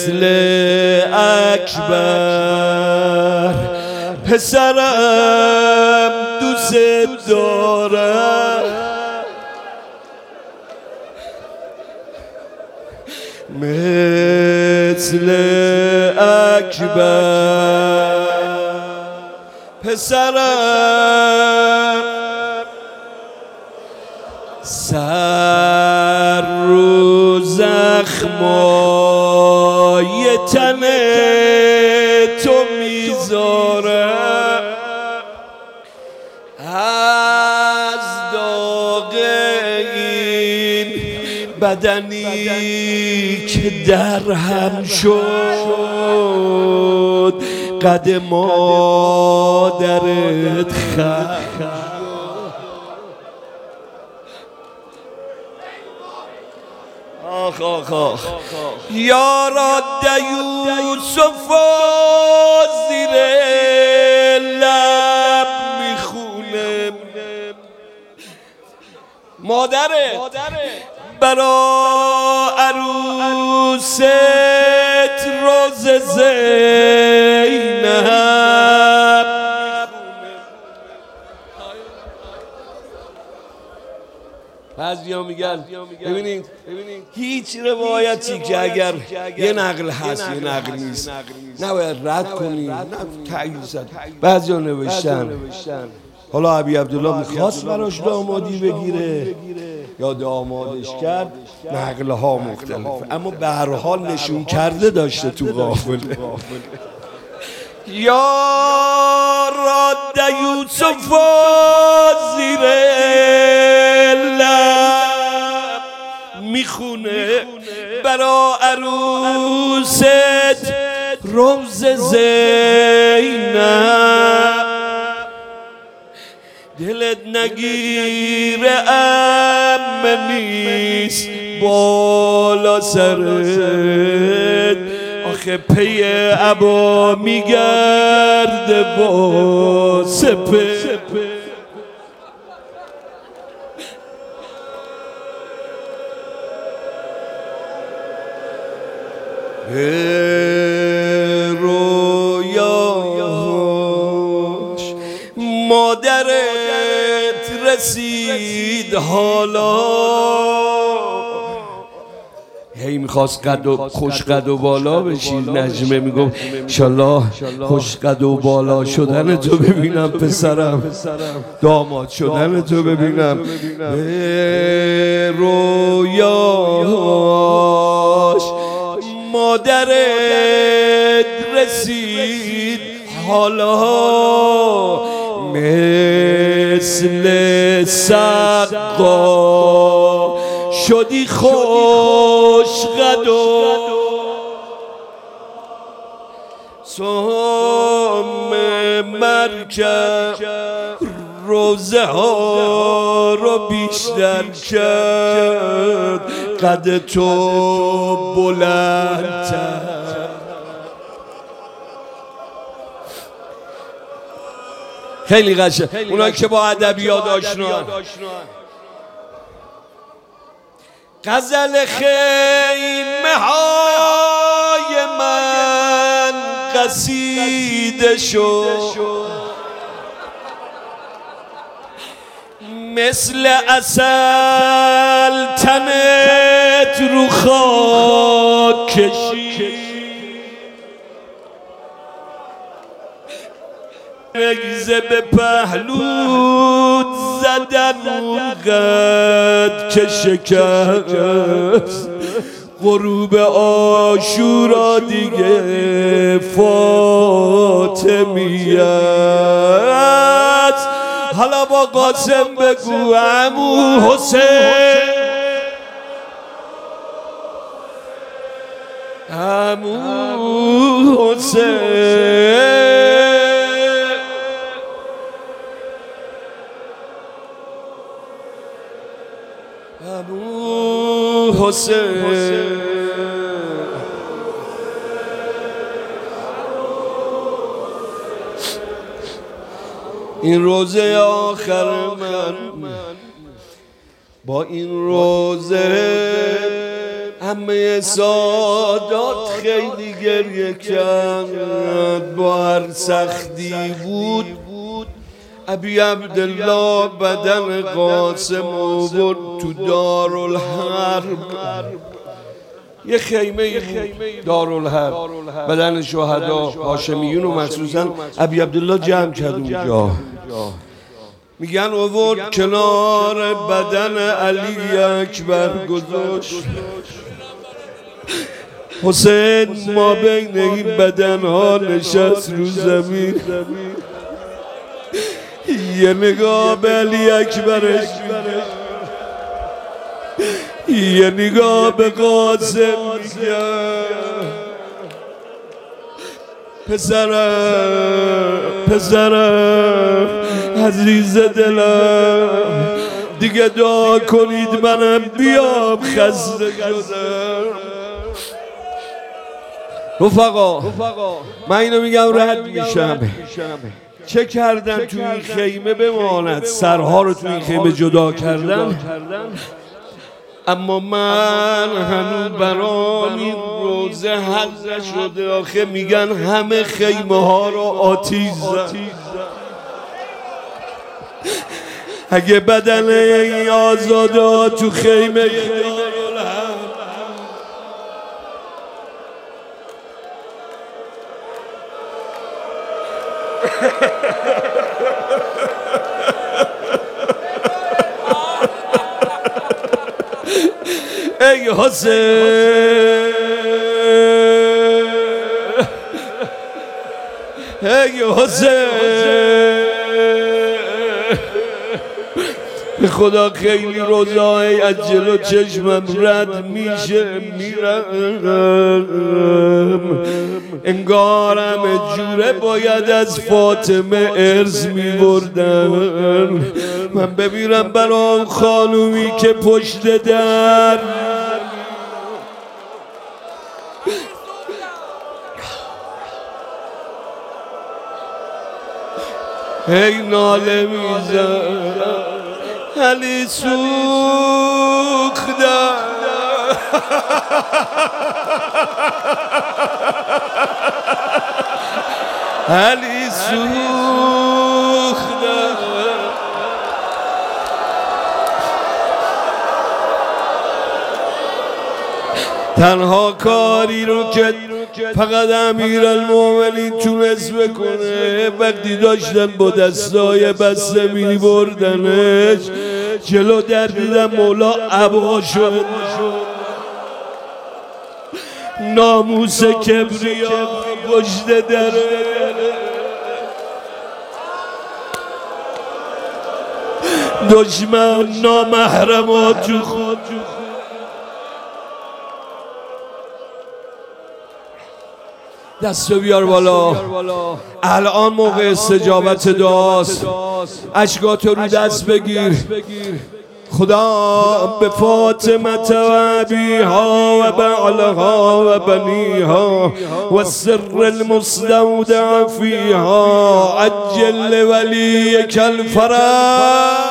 مثل اکبر پسرم دوست دارم، مثل اکبر پسرم سر رو زخمای تن تو میذارم، از داغ این بدنی که در هم شد قد مادرت خم. آخ آخ آخ یا رد یوسف زیر لب میخونه، مادره برا عروست روز زینب. بعضیا میگن ببینید هیچ روایتی که اگر یه نقل هست یه نقل نیست نباید رد کنی، نه تایید زد. بعضیا نوشتن حالا ابی عبدالله میخواست براش دامادی بگیره یا دامادش کرد، نقل ها مختلفه، اما به هر حال نشون کرده داشته تو قافله. یا رد یوسف زیر لب میخونه برا عروست روز زینب، دلت نگیره امن نیست بالا سرت، آخه پی عبا میگرده با سپه. رویاش مادرت رسید حالا، هی میخواست خوش قد و بالا بشی. نجمه میگفت انشالله خوش قد و بالا شدن تو ببینم پسرم، داماد شدن تو ببینم. به رویاش مادرت رسید حالا، مثل سقا شدی خوش قد و سم مرکب روزه ها رو بیشتر کرد، قد تو بلندتر. خیلی قشنگ اونایی که با ادبیات آشنان. غزل خیمه های من قصیده شد، مثل عسل تنت رو خاک کشید، نگزه به پهلوت زدن اونقدر که شکست، غروب عاشورا دیگه فاطمیت. حالا با قاسم بگو عمو حسین، عمو حسین، عمو حسین. این روزه آخر من با این روزه همه سادات خیلی گریه کرد، با هر سختی بود. ابی عبدالله بدن قاسم آورد تو دارالحرب، یه خیمه دارالحرب بدن شهدا هاشمیون و مخصوصا ابی عبدالله جمع کرد اونجا. میگن آورد کنار بدن علی اکبر گذاشت. حسین ما بین این بدن ها نشست رو زمین، یه نگاه به علی اکبرش، یه نگاه به قاسم میگه پسرم عزیز دلم، دیگه دعا کنید منم بیام، خسته شدم. رفقا من اینو میگم رد میشم، چه کردن تو این خیمه بماند، سرها رو تو این خیمه جدا کردن، اما من هنوز برام این روزه حل نشده. آخه میگن همه خیمه ها رو آتیش زد. اگه بدن این آزاده تو خیمه ای حسین، ای حسین، به خدا خیلی روزای از جلو چشمم رد میشه، میرم انگارم جوره باید از فاطمه ارث میبردن. من بمیرم برام خانومی که پشت در هی ناله میزن، علی سوختم، علی سوختم. تنها کاری رو که فقط امیرالمومنین تونست بکنه وقتی داشتن با دستای بسته میبردنش جلو در، دیدم مولا ابا شد، ناموس کبریا پشت دره، دشمن نامحرمات تو خود. دستو بیار بالا، الان موقع استجابت دعاست. اشکاتو رو دست بگیر. خدا به فاطمه و ابیها و بعلها و بنیها و سر المستودع فیها عجل ولیک الفرج.